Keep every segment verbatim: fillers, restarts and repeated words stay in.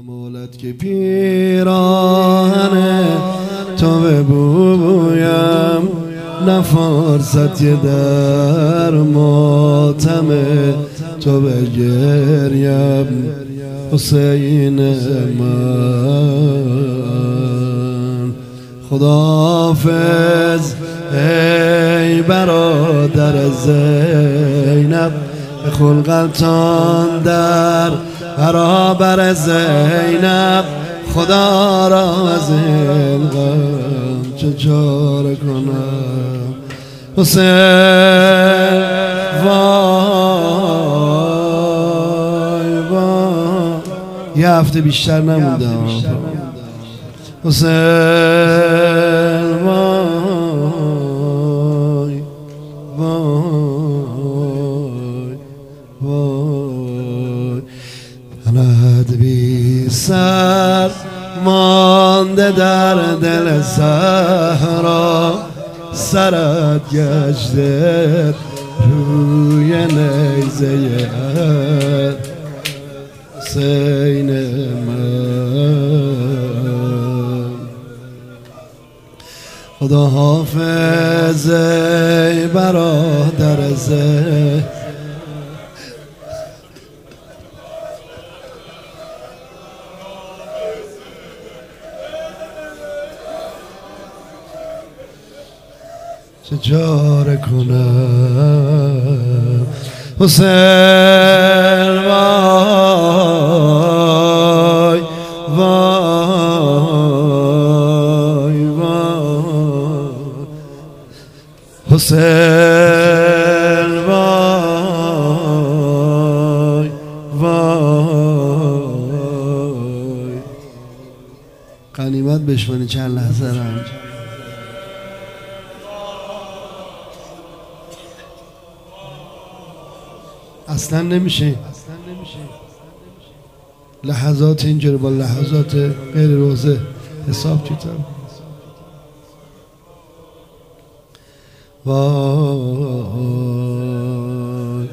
مولد که پیراهن تو ببویم، نه فرصتی در ماتم تو بگریم. حسین من خداحافظ ای برادر زینب، به خلقتان در برابر زینب. خدا را از این غم چه چاره کنم. حسین وای وای، یه هفته بیشتر نمونده. حسین وای وای وای، تنت بی سر مانده در دل صحرا، سرت گشته روی نیزه حسین من. خدا حافظ ای برادر زینب، چه چاره کنم. حسین وای وای وای، حسین وای وای. غنیمت بشمانی چند لحظه رنج. اصلا نمیشه لحظات اینجوری با لحظات غیر روزه حساب کتاب. وای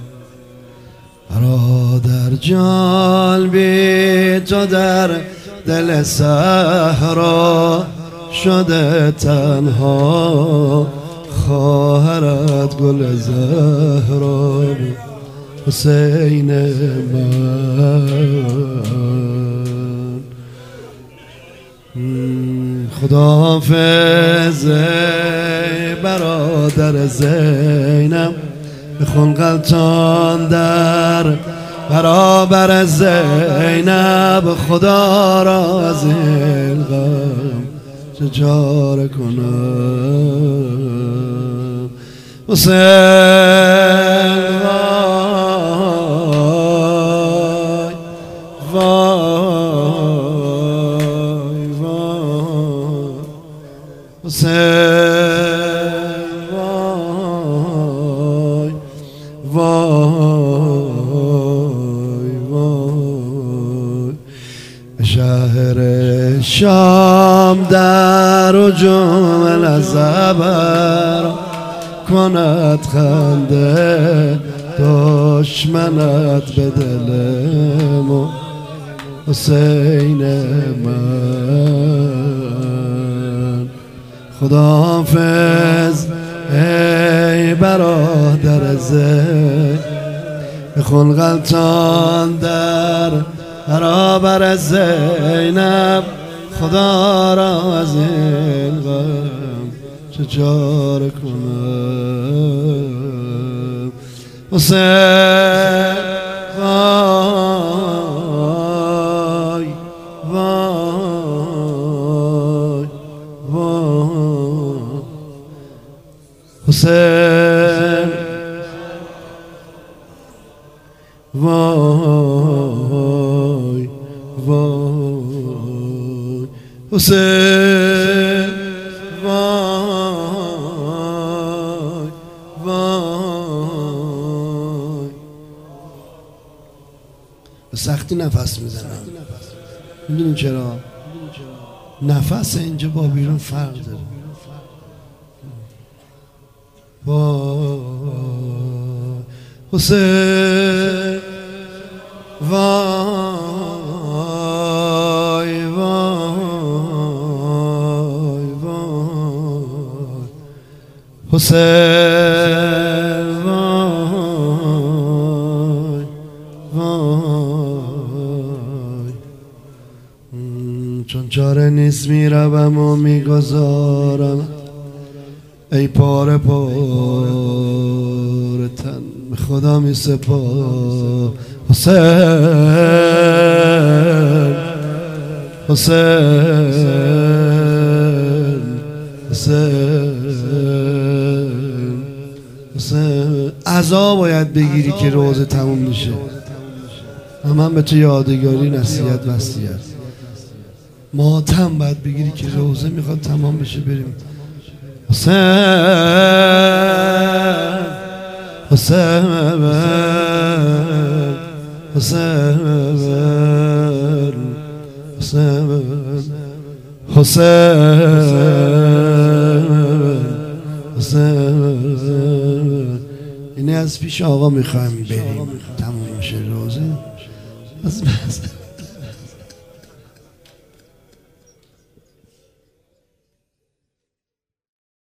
برادر جان بی تو در دل صحرا شده تنها، خواهرت گل زهرا. حسین من خداحافظ ای برادر زینب، به خلقتان در برابر زینب. خدا را از این غم چه چاره کنم. حسین وای وای، حسین وای وای وای. شهر شام در هجوم الزبر کند خنده دشمنت به دلم. حسین من خداحافظ ای برادر زینب، به خلقتان در برابر زینب. خدا را از این غم چه چاره کنم. حسین وای وای وای، حسین وای وای، حسین وای وای. به سختی نفس میزنم. میدونین چرا؟ نفس اینجا با بیرون فرق داره. وای حسین وای حسین وای وای چون چاره نیست میروم و میگذارم ای پاره پاره تن به خدا می سپار حسین حسین حسین حسین عزا باید بگیری که روزه تموم میشه. من, من به تو یادگاری نصیحت وصیت ماتم باید بگیری که روزه میخواد تمام بشه بریم. حسین حسین حسین حسین حسین اینه از پیش آقا میخوایم بریم تموم میشه روزه.